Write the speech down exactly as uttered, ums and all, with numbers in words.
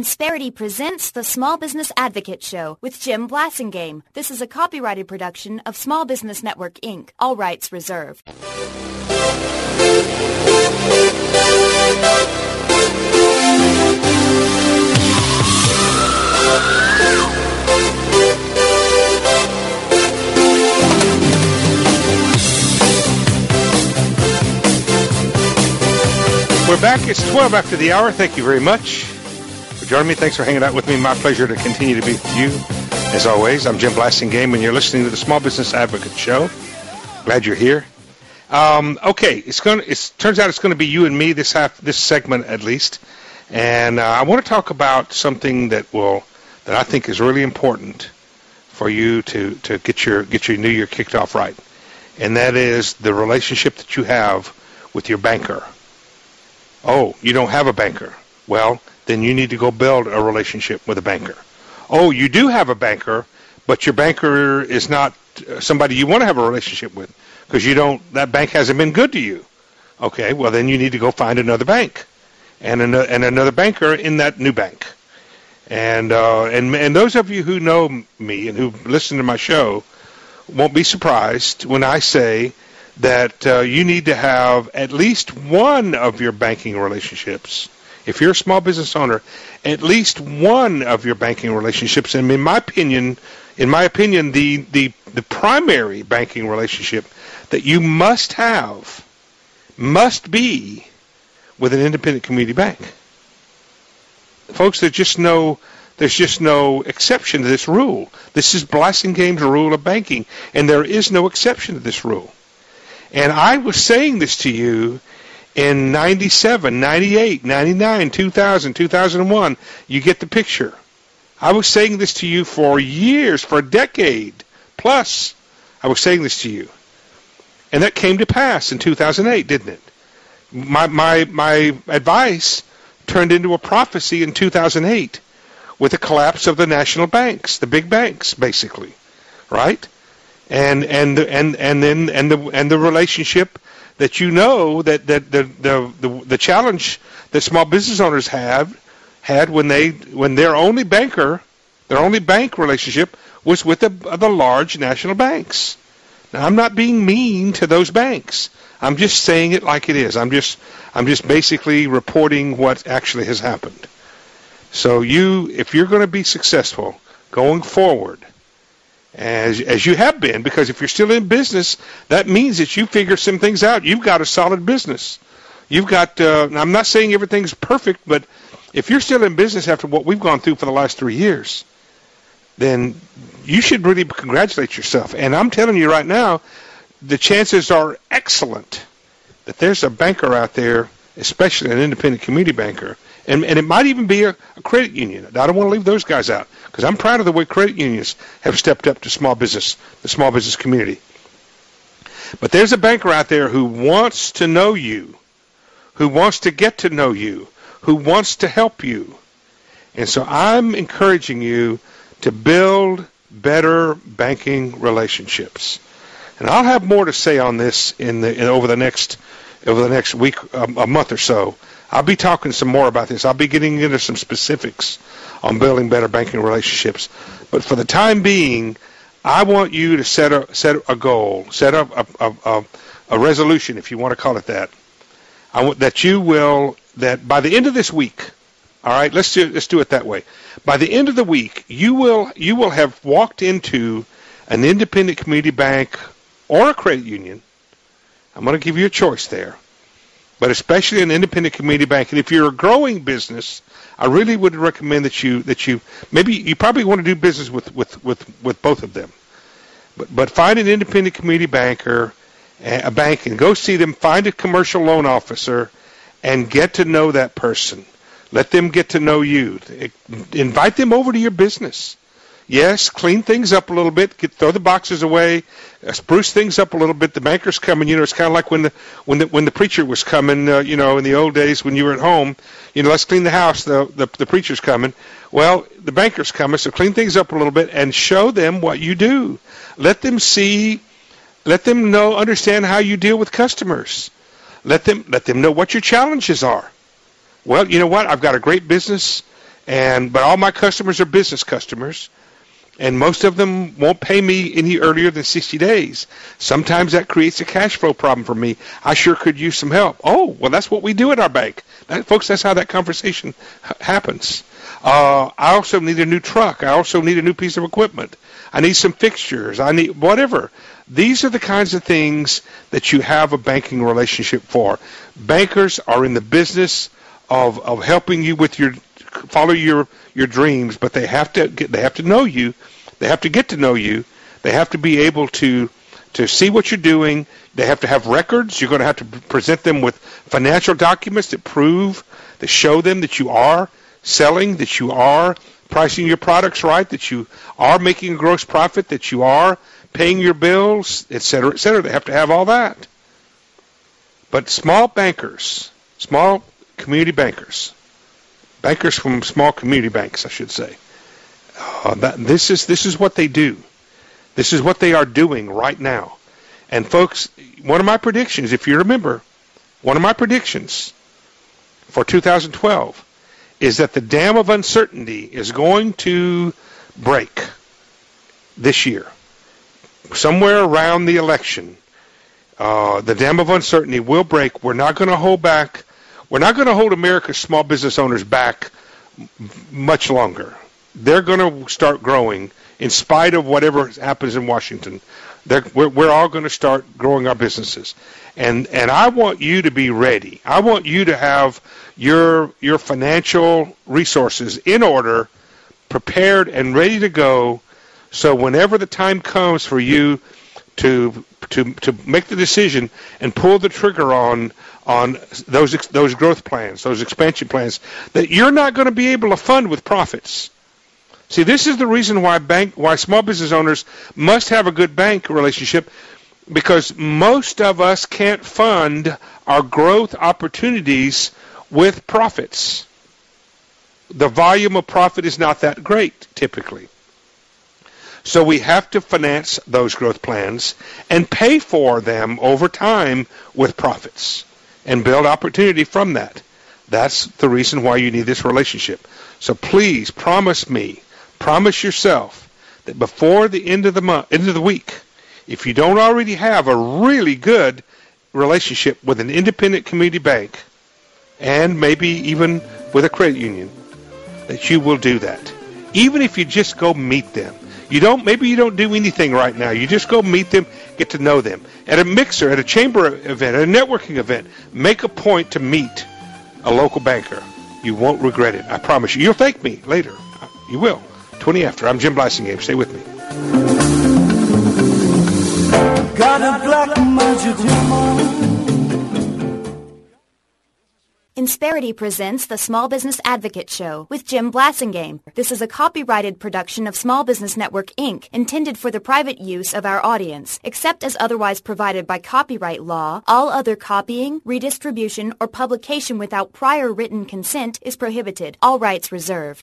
Insperity presents the Small Business Advocate Show with Jim Blasingame. This is a copyrighted production of Small Business Network, Incorporated. All rights reserved. We're back. It's twelve after the hour. Thank you very much for joining me. Thanks for hanging out with me. My pleasure to continue to be with you. As always, I'm Jim Blasingame, and you're listening to the Small Business Advocate Show. Glad you're here. Um, okay, it's going. It turns out it's going to be you and me this half, this segment at least, and uh, I want to talk about something that will that I think is really important for you to, to get your get your new year kicked off right, and that is the relationship that you have with your banker. Oh, you don't have a banker. Well, then you need to go build a relationship with a banker. Oh, you do have a banker, but your banker is not somebody you want to have a relationship with because you don't. That bank hasn't been good to you. Okay, well then you need to go find another bank and another, and another banker in that new bank. And uh, and and those of you who know me and who listen to my show won't be surprised when I say that uh, you need to have at least one of your banking relationships. If you're a small business owner, at least one of your banking relationships, and in my opinion, in my opinion, the, the, the primary banking relationship that you must have must be with an independent community bank. Folks, there's just no there's just no exception to this rule. This is Blasingame's rule of banking, and there is no exception to this rule. And I was saying this to you in ninety-seven, ninety-eight, ninety-nine, two thousand, two thousand one. You get the picture. I was saying this to you for years, for a decade plus. I was saying this to you. And that came to pass in two thousand eight, didn't it? My, my, my advice turned into a prophecy in two thousand eight with the collapse of the national banks, the big banks, basically, right? And and and and then and the and the relationship that you know that, that the, the the the challenge that small business owners have had when they when their only banker their only bank relationship was with the the large national banks. Now I'm not being mean to those banks. I'm just saying it like it is. I'm just I'm just basically reporting what actually has happened. So you if you're going to be successful going forward, As as you have been, because if you're still in business, that means that you figure some things out. You've got a solid business. You've got, uh, I'm not saying everything's perfect, but if you're still in business after what we've gone through for the last three years, then you should really congratulate yourself. And I'm telling you right now, the chances are excellent that there's a banker out there, especially an independent community banker, and, and it might even be a, a credit union. I don't want to leave those guys out because I'm proud of the way credit unions have stepped up to small business, the small business community. But there's a banker out there who wants to know you, who wants to get to know you, who wants to help you. And so I'm encouraging you to build better banking relationships. And I'll have more to say on this in the in, over the next over the next week, um, a month or so. I'll be talking some more about this. I'll be getting into some specifics on building better banking relationships. But for the time being, I want you to set a set a goal, set up a, a, a, a resolution, if you want to call it that. I want that you will that by the end of this week. All right, let's do let's do it that way. By the end of the week, you will you will have walked into an independent community bank or a credit union. I'm going to give you a choice there, but especially an independent community bank. And if you're a growing business, I really would recommend that you that you maybe you probably want to do business with with, with, with both of them. But but find an independent community banker, a bank, and go see them. Find a commercial loan officer, and get to know that person. Let them get to know you. Invite them over to your business. Yes, clean things up a little bit. Get, throw the boxes away. Uh, spruce things up a little bit. The banker's coming. You know, it's kind of like when the when the when the preacher was coming. Uh, you know, in the old days when you were at home. You know, let's clean the house. The, the the preacher's coming. Well, the banker's coming. So clean things up a little bit and show them what you do. Let them see. Let them know. Understand how you deal with customers. Let them let them know what your challenges are. Well, you know what? I've got a great business, And but all my customers are business customers, and most of them won't pay me any earlier than sixty days. Sometimes that creates a cash flow problem for me. I sure could use some help. Oh, well, that's what we do at our bank. That, folks, that's how that conversation h- happens. Uh, I also need a new truck. I also need a new piece of equipment. I need some fixtures. I need whatever. These are the kinds of things that you have a banking relationship for. Bankers are in the business of, of helping you with your follow your, your dreams, but they have to get, they have to know you. They have to get to know you. They have to be able to to see what you're doing. They have to have records. You're going to have to present them with financial documents that prove, that show them that you are selling, that you are pricing your products right, that you are making a gross profit, that you are paying your bills, et cetera, et cetera. They have to have all that. But small bankers, small community bankers, bankers from small community banks, I should say, uh, that, this is this is what they do. This is what they are doing right now. And folks, one of my predictions, if you remember, one of my predictions for two thousand twelve is that the dam of uncertainty is going to break this year. Somewhere around the election, uh, the dam of uncertainty will break. We're not going to hold back. We're not going to hold America's small business owners back m- much longer. They're going to start growing in spite of whatever happens in Washington. They're, we're, we're all going to start growing our businesses. And and I want you to be ready. I want you to have your your financial resources in order, prepared and ready to go, so whenever the time comes for you to to to make the decision and pull the trigger on on those those growth plans, those expansion plans, that you're not going to be able to fund with profits. See, this is the reason why bank, why small business owners must have a good bank relationship, because most of us can't fund our growth opportunities with profits. The volume of profit is not that great, typically. So we have to finance those growth plans and pay for them over time with profits and build opportunity from that. That's the reason why you need this relationship. So please promise me, promise yourself that before the end of the month, end of the week, if you don't already have a really good relationship with an independent community bank and maybe even with a credit union, that you will do that. Even if you just go meet them. You don't, maybe you don't do anything right now. You just go meet them, get to know them. At a mixer, at a chamber event, at a networking event, make a point to meet a local banker. You won't regret it. I promise you. You'll thank me later. You will. twenty after. I'm Jim Blasingame. Stay with me. Got a black magic woman. Insperity presents the Small Business Advocate Show with Jim Blasingame. This is a copyrighted production of Small Business Network, Incorporated, intended for the private use of our audience. Except as otherwise provided by copyright law, all other copying, redistribution, or publication without prior written consent is prohibited. All rights reserved.